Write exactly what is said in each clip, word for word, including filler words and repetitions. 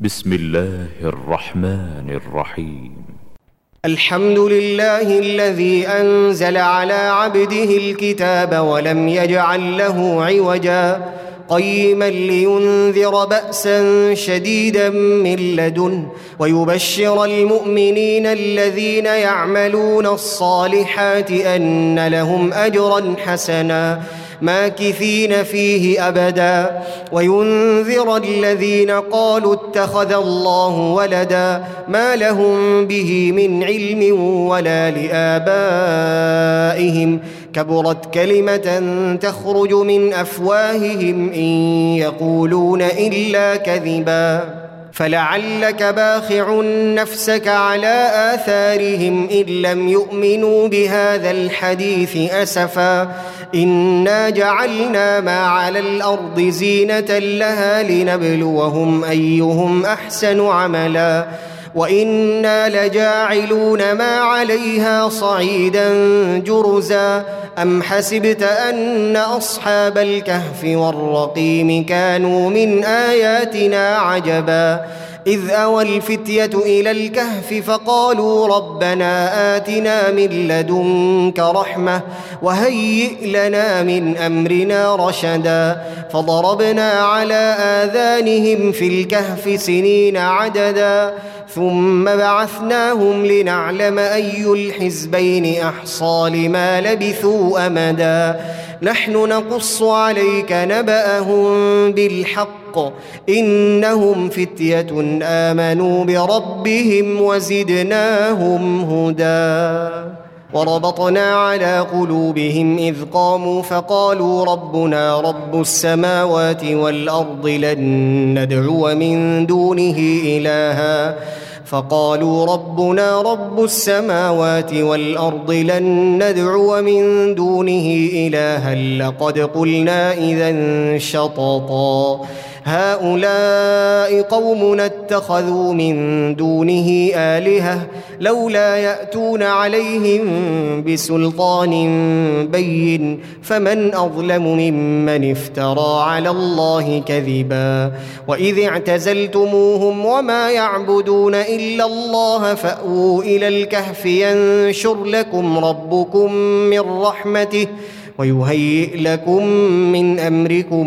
بسم الله الرحمن الرحيم. الحمد لله الذي أنزل على عبده الكتاب ولم يجعل له عوجا قيما لينذر بأسا شديدا من لدنه ويبشر المؤمنين الذين يعملون الصالحات أن لهم أجرا حسنا ماكثين فيه أبدا وينذر الذين قالوا اتخذ الله ولدا ما لهم به من علم ولا لآبائهم كبرت كلمة تخرج من أفواههم إن يقولون إلا كذبا فلعلك باخع نفسك على آثارهم إن لم يؤمنوا بهذا الحديث أسفا إنا جعلنا ما على الأرض زينة لها لنبلوهم أيهم أحسن عملا وإنا لجاعلون ما عليها صعيدا جرزا أم حسبت أن أصحاب الكهف والرقيم كانوا من آياتنا عجبا إذ أوى الفتية إلى الكهف فقالوا ربنا آتنا من لدنك رحمة وهيئ لنا من أمرنا رشدا فضربنا على آذانهم في الكهف سنين عددا ثم بعثناهم لنعلم أي الحزبين أحصى لما لبثوا أمدا نحن نقص عليك نبأهم بالحق إنهم فتية آمنوا بربهم وزدناهم هدى وربطنا على قلوبهم إذ قاموا فقالوا ربنا رب السماوات والأرض لن ندعو من دونه إلها فقالوا ربنا رب السماوات والأرض لن ندعو من دونه إلها لقد قلنا إذا شططا هؤلاء قومنا اتخذوا من دونه آلهة لولا يأتون عليهم بسلطان بين فمن أظلم ممن افترى على الله كذبا وإذ اعتزلتموهم وما يعبدون إلا الله فأووا إلى الكهف ينشر لكم ربكم من رحمته ويهيئ لكم من أمركم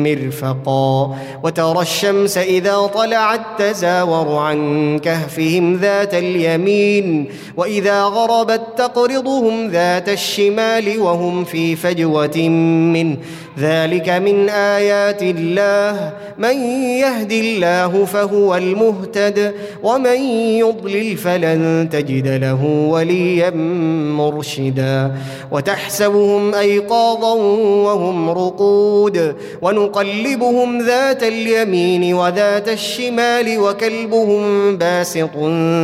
مرفقا وترى الشمس إذا طلعت تزاور عن كهفهم ذات اليمين وإذا غربت تقرضهم ذات الشمال وهم في فجوة منه ذلك من آيات الله من يهد الله فهو المهتد ومن يضلل فلن تجد له وليا مرشدا وتحسبهم أيقاظا وهم رقود ونقلبهم ذات اليمين وذات الشمال وكلبهم باسط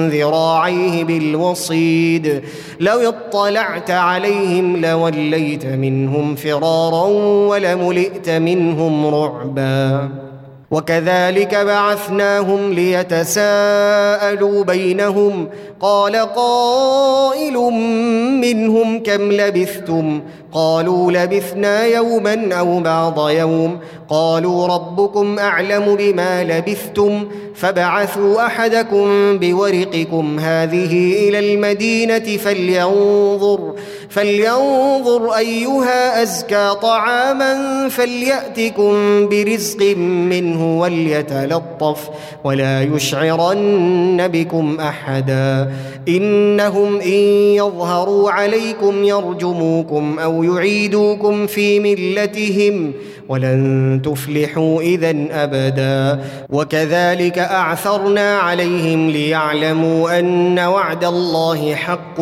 ذراعيه بالوصيد لو اطلعت عليهم لوليت منهم فرارا ولملئت منهم رعبا وكذلك بعثناهم ليتساءلوا بينهم قال قائل منهم كم لبثتم قالوا لبثنا يوما أو بعض يوم قالوا ربكم أعلم بما لبثتم فابعثوا أحدكم بورقكم هذه إلى المدينة فلينظر فلينظر أيها أزكى طعاما فليأتكم برزق منه وليتلطف ولا يشعرن بكم أحدا إنهم إن يظهروا عليكم يرجموكم أو يعيدوكم في ملتهم ولن تفلحوا إذن أبدا وكذلك أعثرنا عليهم ليعلموا أن وعد الله حق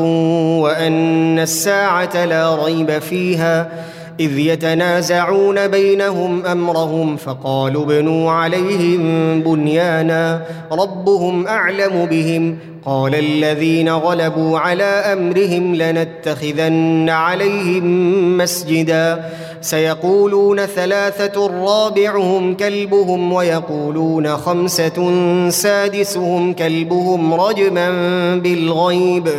وأن الساعة لا ريب فيها إذ يتنازعون بينهم أمرهم فقالوا ابنوا عليهم بنيانا ربهم أعلم بهم قال الذين غلبوا على أمرهم لنتخذن عليهم مسجدا سيقولون ثلاثة رابعهم كلبهم ويقولون خمسة سادسهم كلبهم رجما بالغيب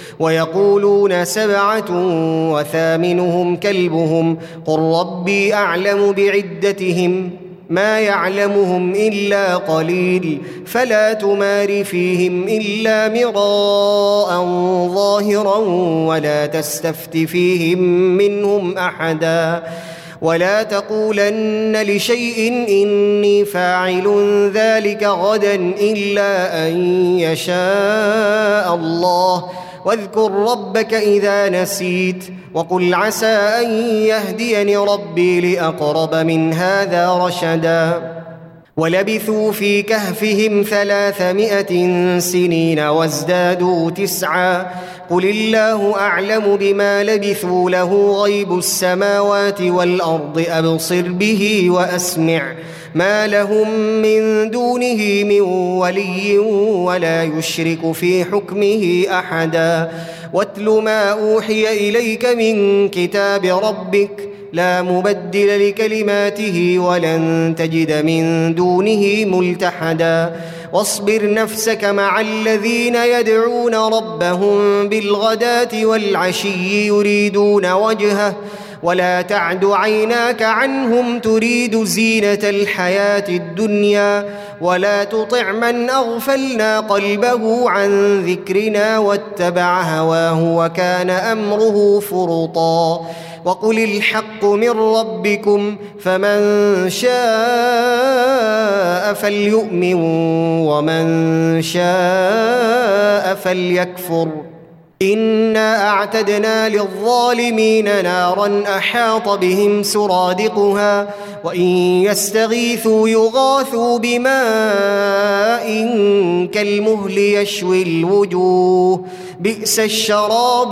ويقولون سبعة وثامنهم كلبهم قل ربي أعلم بعدتهم ما يعلمهم إلا قليل فلا تمار فيهم إلا مراء ظاهرا ولا تستفت فيهم منهم أحدا ولا تقولن لشيء إني فاعل ذلك غدا إلا أن يشاء الله واذكر ربك إذا نسيت وقل عسى أن يهديني ربي لأقرب من هذا رشدا ولبثوا في كهفهم ثلاثمائة سنين وازدادوا تسعا قل الله أعلم بما لبثوا له غيب السماوات والأرض أبصر به وأسمع ما لهم من دونه من ولي ولا يشرك في حكمه أحدا واتل ما أوحي إليك من كتاب ربك لا مبدل لكلماته ولن تجد من دونه ملتحدا واصبر نفسك مع الذين يدعون ربهم بالغداة والعشي يريدون وجهه ولا تعد عيناك عنهم تريد زينة الحياة الدنيا ولا تطع من أغفلنا قلبه عن ذكرنا واتبع هواه وكان أمره فرطا وقل الحق من ربكم فمن شاء فليؤمن ومن شاء فليكفر إنا أعتدنا للظالمين نارا أحاط بهم سرادقها وإن يستغيثوا يغاثوا بماء كالمهل يشوي الوجوه بئس الشراب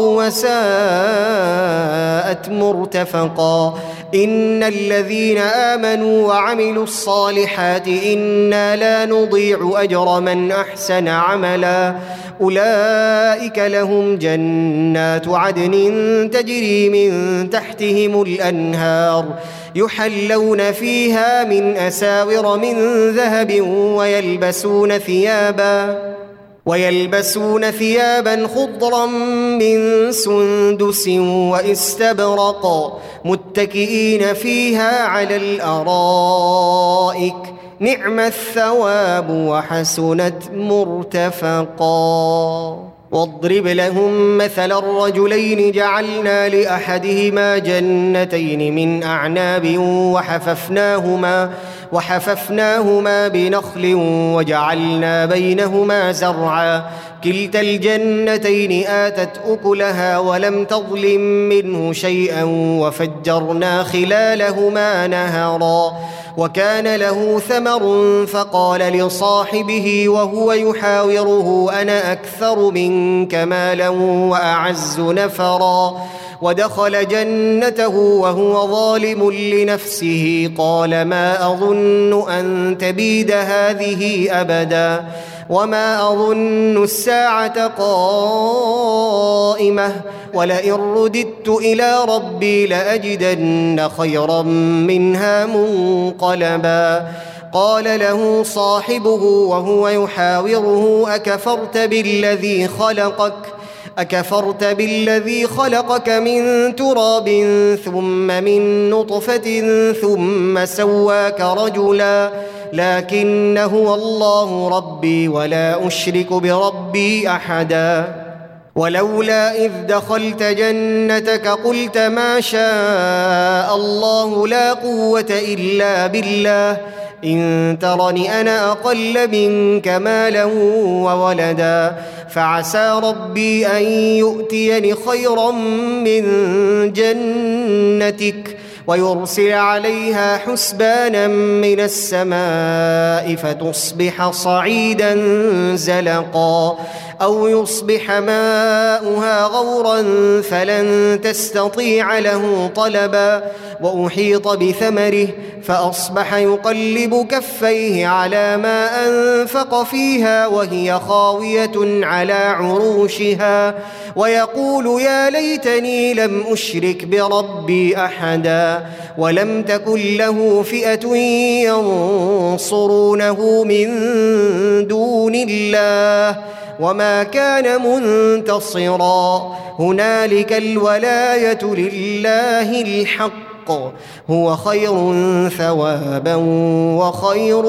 وساءت مرتفقا إن الذين آمنوا وعملوا الصالحات إنا لا نضيع أجر من أحسن عملا أولئك لهم جنات عدن تجري من تحتهم الأنهار يحلون فيها من أساور من ذهب ويلبسون ثيابا ويلبسون ثيابا خضرا من سندس واستبرق متكئين فيها على الأرائك نعم الثواب وحسنت مرتفقا واضرب لهم مثل الرجلين جعلنا لأحدهما جنتين من أعناب وحففناهما وحففناهما بنخل وجعلنا بينهما زرعا كلتا الجنتين آتت أكلها ولم تظلم منه شيئا وفجرنا خلالهما نهرا وكان له ثمر فقال لصاحبه وهو يحاوره أنا أكثر منك مالا وأعز نفرا ودخل جنته وهو ظالم لنفسه قال ما أظن أن تبيد هذه أبدا وما أظن الساعة قائمة ولئن رددت إلى ربي لأجدن خيرا منها منقلبا قال له صاحبه وهو يحاوره أكفرت بالذي خلقك أكفرت بالذي خلقك من تراب ثم من نطفة ثم سواك رجلا لكن هو الله ربي ولا أشرك بربي أحدا ولولا إذ دخلت جنتك قلت ما شاء الله لا قوة إلا بالله إن ترني أنا أقل منك مالا وولدا فعسى ربي أن يؤتيني خيرا من جنتك ويرسل عليها حسبانا من السماء فتصبح صعيدا زلقا أو يصبح ماؤها غورا فلن تستطيع له طلبا وأحيط بثمره فأصبح يقلب كفيه على ما أنفق فيها وهي خاوية على عروشها ويقول يا ليتني لم أشرك بربي أحدا ولم تكن له فئة ينصرونه من دون الله وما كان منتصرا هنالك الولاية لله الحق بالحق هو خير ثوابا وخير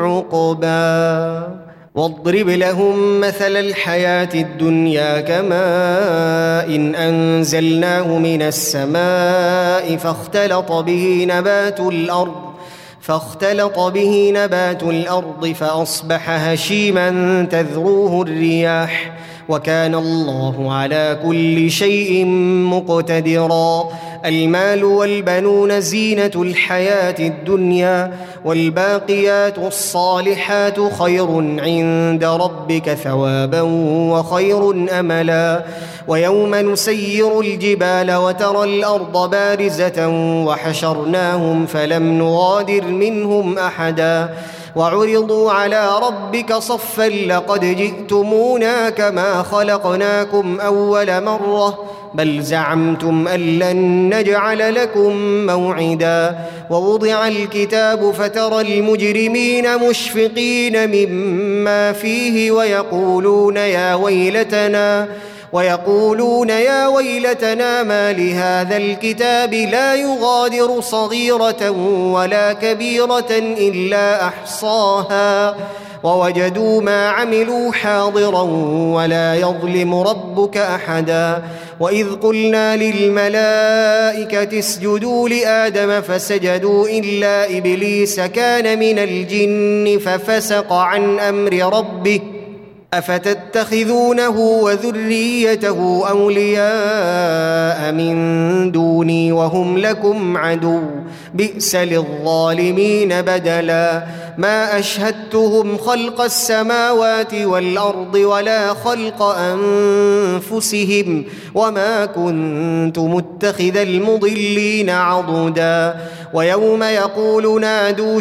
عقبا. واضرب لهم مثل الحياة الدنيا كماء إن أنزلناه من السماء فاختلط به نبات الأرض فاختلط به نبات الأرض فأصبح هشيما تذروه الرياح وكان الله على كل شيء مقتدرا. المال والبنون زينة الحياة الدنيا والباقيات الصالحات خير عند ربك ثوابا وخير أملا. ويوم نسير الجبال وترى الأرض بارزة وحشرناهم فلم نغادر منهم أحدا وعرضوا على ربك صفا لقد جئتمونا كما خلقناكم أول مرة بل زعمتم أن لن نجعل لكم موعدا. ووضع الكتاب فترى المجرمين مشفقين مما فيه ويقولون يا ويلتنا ويقولون يا ويلتنا ما لهذا الكتاب لا يغادر صغيرة ولا كبيرة إلا أحصاها ووجدوا ما عملوا حاضرا ولا يظلم ربك أحدا. وإذ قلنا للملائكة اسجدوا لآدم فسجدوا إلا إبليس كان من الجن ففسق عن أمر ربه أفتتخذونه وذريته أولياء من دوني وهم لكم عدو بئس للظالمين بدلا. ما أشهدتهم خلق السماوات والأرض ولا خلق أنفسهم وما كنت متخذ المضلين عضدا. ويوم يقول نادوا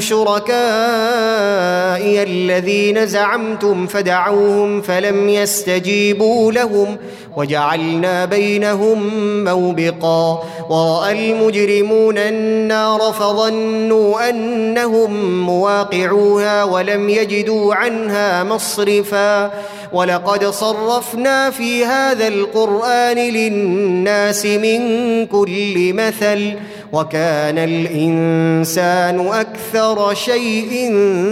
شركائي الذين زعمتم فدعوهم فلم يستجيبوا لهم وجعلنا بينهم موبقا. ورأى المجرمون النار فظنوا أنهم مواقعوها ولم يجدوا عنها مصرفا. ولقد صرفنا في هذا القرآن للناس من كل مثل وكان الإنسان أكثر شيء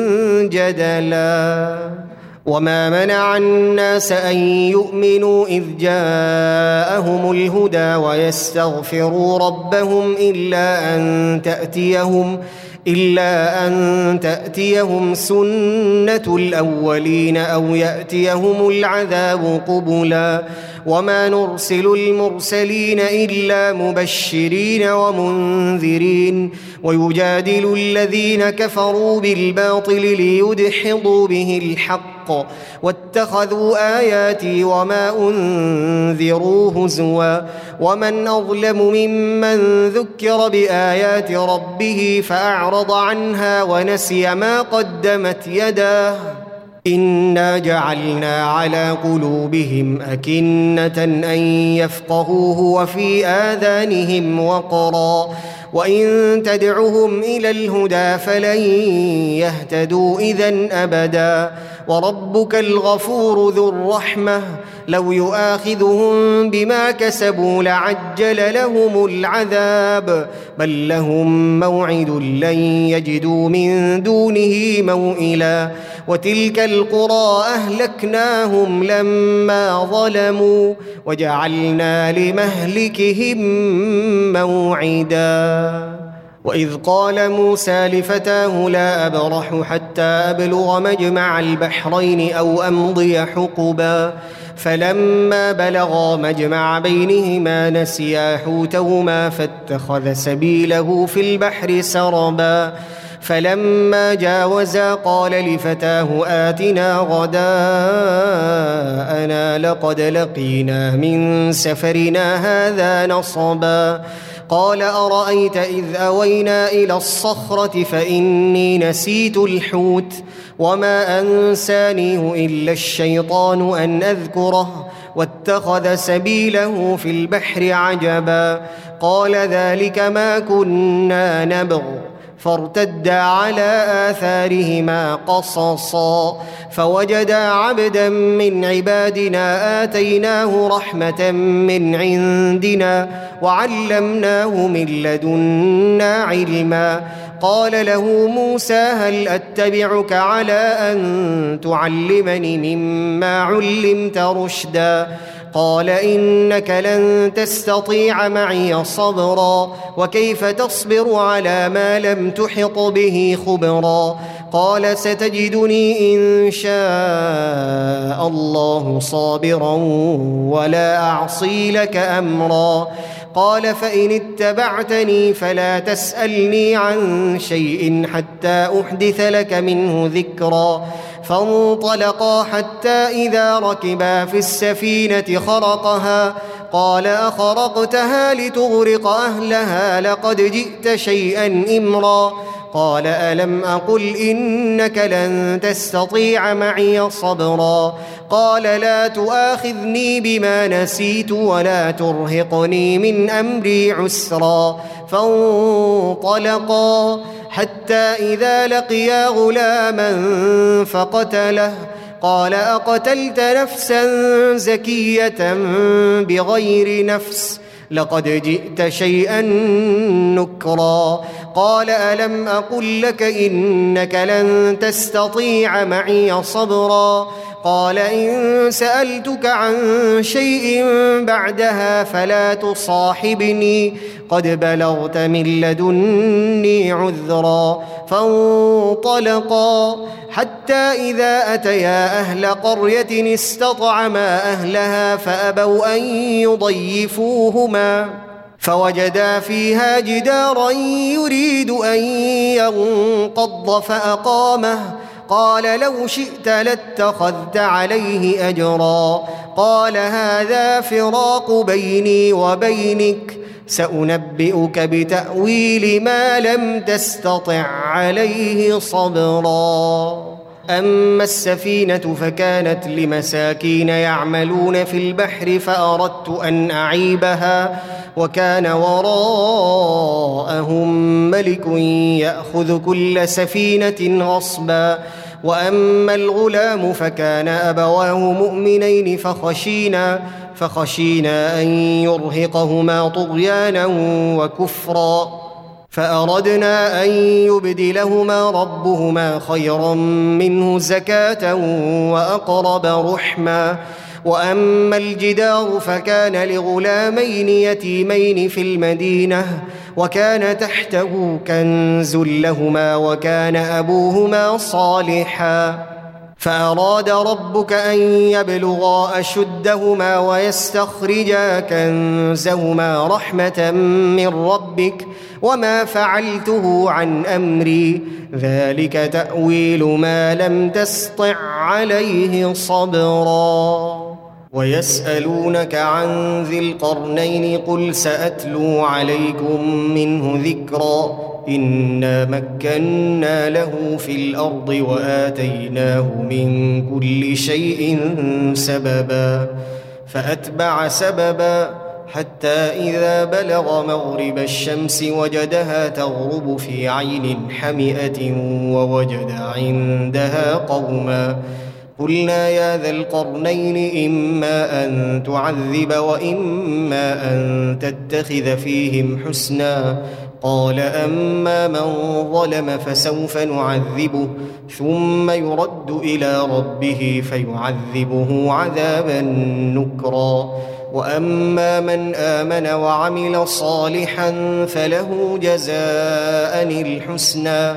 جدلا. وما منع الناس أن يؤمنوا إذ جاءهم الهدى ويستغفروا ربهم إلا أن تأتيهم إلا أن تأتيهم سنة الأولين أو يأتيهم العذاب قبلا. وما نرسل المرسلين إلا مبشرين ومنذرين ويجادل الذين كفروا بالباطل ليدحضوا به الحق واتخذوا آياتي وما أنذروا هزوا. ومن أظلم ممن ذكر بآيات ربه فأعرض عنها ونسي ما قدمت يداه إنا جعلنا على قلوبهم أكنة أن يفقهوه وفي آذانهم وقرا وإن تدعهم إلى الهدى فلن يهتدوا إذن أبدا. وربك الغفور ذو الرحمة لو يؤاخذهم بما كسبوا لعجل لهم العذاب بل لهم موعد لن يجدوا من دونه موئلا. وتلك القرى أهلكناهم لما ظلموا وجعلنا لمهلكهم موعدا. وإذ قال موسى لفتاه لا أبرح حتى أبلغ مجمع البحرين أو أمضي حقبا فلما بلغا مجمع بينهما نسيا حوتهما فاتخذ سبيله في البحر سربا. فلما جاوزا قال لفتاه آتنا غداءنا لقد لقينا من سفرنا هذا نصبا. قال أرأيت إذ أوينا إلى الصخرة فإني نسيت الحوت وما أنسانيه إلا الشيطان أن أذكره واتخذ سبيله في البحر عجبا. قال ذلك ما كنا نبغ فارتدا على آثارهما قصصا فوجدا عبدا من عبادنا آتيناه رحمة من عندنا وعلمناه من لدنا علما قال له موسى هل أتبعك على أن تعلمني مما علمت رشدا قال إنك لن تستطيع معي صبرا وكيف تصبر على ما لم تحط به خبرا قال ستجدني إن شاء الله صابرا ولا أعصي لك أمرا قال فإن اتبعتني فلا تسألني عن شيء حتى أحدث لك منه ذكرا فانطلقا حتى إذا ركبا في السفينة خرقها قال أخرقتها لتغرق أهلها لقد جئت شيئا إمرا قال ألم أقل إنك لن تستطيع معي صبرا قال لا تؤاخذني بما نسيت ولا ترهقني من أمري عسرا فانطلقا حتى إذا لقيا غلاما فقتله قال أقتلت نفسا زكية بغير نفس لقد جئت شيئا نكرا قال ألم أقل لك إنك لن تستطيع معي صبرا قال إن سألتك عن شيء بعدها فلا تصاحبني قد بلغت من لدني عذرا فانطلقا حتى إذا أتيا أهل قرية استطعما أهلها فأبوا أن يضيفوهما فوجدا فيها جدارا يريد أن ينقض فأقامه قال لو شئت لاتخذت عليه أجرا قال هذا فراق بيني وبينك سأنبئك بتأويل ما لم تستطع عليه صبرا أما السفينة فكانت لمساكين يعملون في البحر فأردت أن أعيبها وكان وراءهم ملك يأخذ كل سفينة غصبا وأما الغلام فكان أبواه مؤمنين فخشينا فخشينا أن يرهقهما طغيانا وكفرا فأردنا أن يبدلهما ربهما خيرا منه زكاة وأقرب رحما وأما الجدار فكان لغلامين يتيمين في المدينة وكان تحته كنز لهما وكان أبوهما صالحا فأراد ربك أن يبلغا أشدهما ويستخرجا كنزهما رحمة من ربك وما فعلته عن أمري ذلك تأويل ما لم تسطع عليه صبرا ويسألونك عن ذي القرنين قل سأتلو عليكم منه ذكرا إنا مكنا له في الأرض وآتيناه من كل شيء سببا فأتبع سببا حتى إذا بلغ مغرب الشمس وجدها تغرب في عين حمئة ووجد عندها قوما قلنا يا ذا القرنين إما أن تعذب وإما أن تتخذ فيهم حسنا قال أما من ظلم فسوف نعذبه ثم يرد إلى ربه فيعذبه عذابا نكرا وأما من آمن وعمل صالحا فله جزاء الحسنى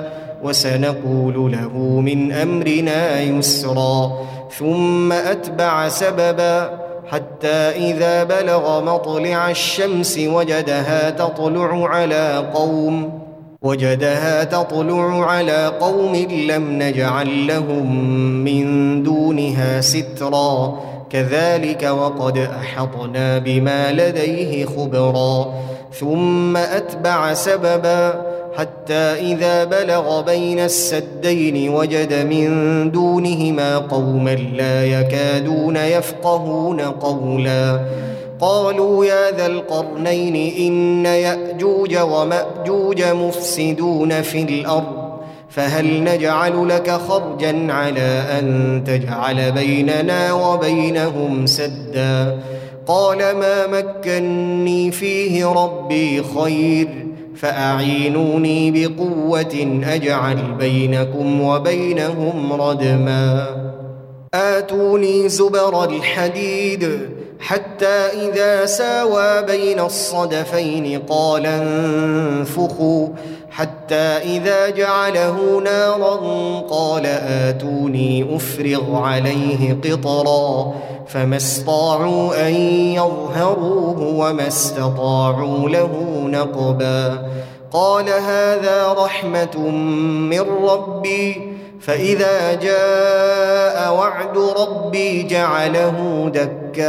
وسنقول له من أمرنا يسرا ثم أتبع سببا حتى إذا بلغ مطلع الشمس وجدها تطلع على قوم وجدها تطلع على قوم لم نجعل لهم من دونها سترا كذلك وقد أحطنا بما لديه خبرا ثم أتبع سببا حتى إذا بلغ بين السدين وجد من دونهما قوما لا يكادون يفقهون قولا قالوا يا ذا القرنين إن يأجوج ومأجوج مفسدون في الأرض فهل نجعل لك خرجا على أن تجعل بيننا وبينهم سدا قال ما مكني فيه ربي خير فأعينوني بقوة أجعل بينكم وبينهم ردما آتوني زبر الحديد حتى إذا ساوى بين الصدفين قال انفخوا حتى إذا جعله نارا قال آتوني أفرغ عليه قطرا فما استطاعوا أن يظهروه وما استطاعوا له نقبا قال هذا رحمة من ربي فإذا جاء وعد ربي جعله دكاء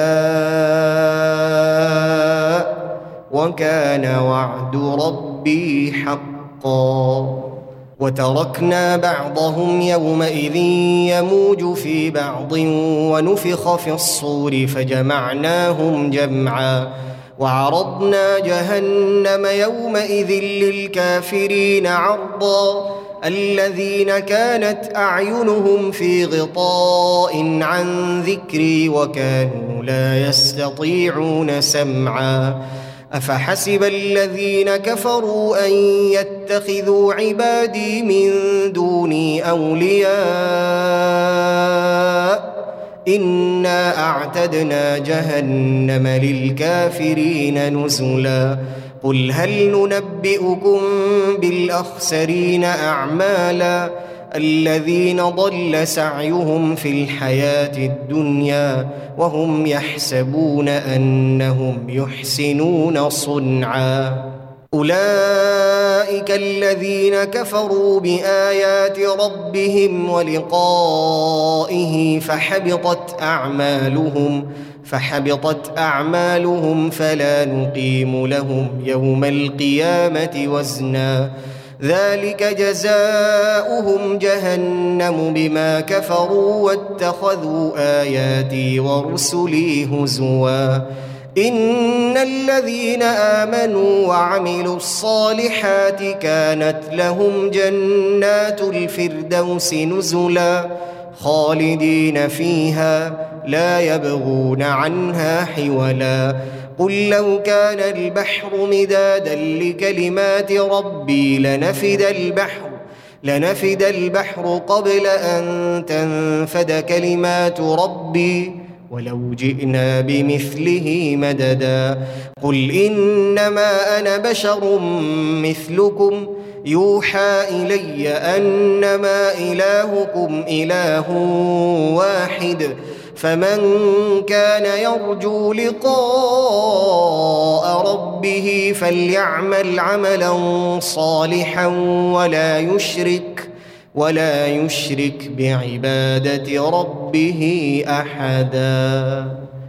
وكان وعد ربي حقا وتركنا بعضهم يومئذ يموج في بعض ونفخ في الصور فجمعناهم جمعا وعرضنا جهنم يومئذ للكافرين عرضا الذين كانت أعينهم في غطاء عن ذكري وكانوا لا يستطيعون سمعا أفحسب الذين كفروا أن يتخذوا عبادي من دوني أولياء إنا أعتدنا جهنم للكافرين نزلا قل هل ننبئكم بالأخسرين أعمالا الذين ضل سعيهم في الحياة الدنيا وهم يحسبون أنهم يحسنون صنعا أولئك الذين كفروا بآيات ربهم ولقائه فحبطت أعمالهم فحبطت أعمالهم فلا نقيم لهم يوم القيامة وزنا ذلك جزاؤهم جهنم بما كفروا واتخذوا آياتي ورسلي هزوا إن الذين آمنوا وعملوا الصالحات كانت لهم جنات الفردوس نزلا خالدين فيها لا يبغون عنها حولا قل لو كان البحر مدادا لكلمات ربي لنفد البحر لنفد البحر قبل أن تنفد كلمات ربي ولو جئنا بمثله مددا قل إنما أنا بشر مثلكم يوحى إلي أنما إلهكم إله واحد فمن كان يرجو لقاء ربه فليعمل عملا صالحا ولا يشرك ولا يشرك بعبادة ربه أحدا.